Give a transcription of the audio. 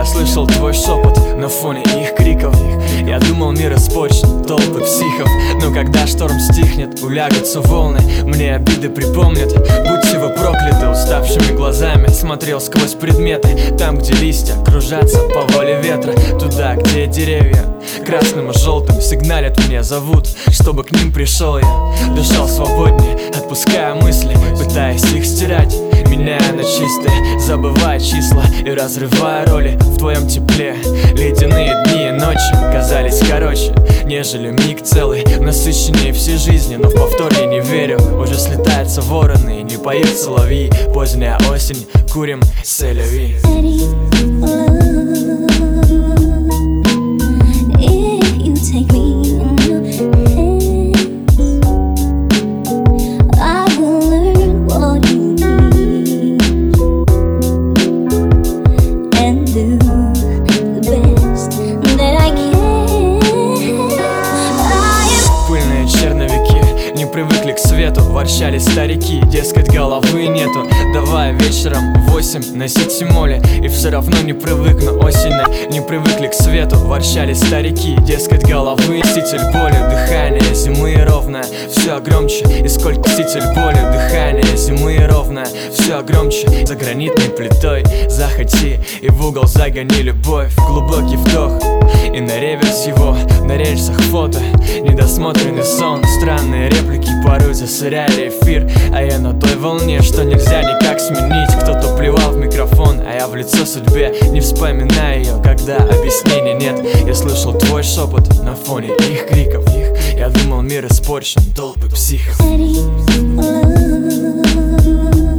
Я слышал твой шепот на фоне их криков. Я думал, мир испорчен, толпы психов. Но когда шторм стихнет, улягутся волны, мне обиды припомнят. Будьте вы прокляты, уставшими глазами смотрел сквозь предметы. Там, где листья кружатся по воле ветра, туда, где деревья красным и желтым сигналят мне, зовут, чтобы к ним пришел я. Дышал свободнее, отпуская мысли, пытаясь их стирать, меняя на чистые, забывая числа и разрывая роли в твоем тепле. Ледяные дни и ночи казались короче, нежели миг целый, насыщеннее всей жизни. Но в повтор я не верю, уже слетаются вороны и не поют соловьи. Поздняя осень, курим селяви. Привыкли к свету, ворчали старики, дескать, головы нету. Давай вечером в 8 носить симоли, и все равно не привыкну осенью. Не привыкли к свету, ворчали старики, дескать, головы. Носитель боли, дыхание зимы ровное, все громче. И сколько носитель боли, дыхание зимы ровное, все громче. За гранитной плитой заходи и в угол загони любовь. Глубокий вдох и на реверс его, на рельсах фото, недосмотренный сон, странные реплики порой засоряли эфир. А я на той волне, что нельзя никак сменить. Кто-то плевал в микрофон, а я в лицо судьбе, не вспоминая ее, когда объяснений нет. Я слышал твой шепот на фоне их криков. Я думал, мир испорчен, толпы психов.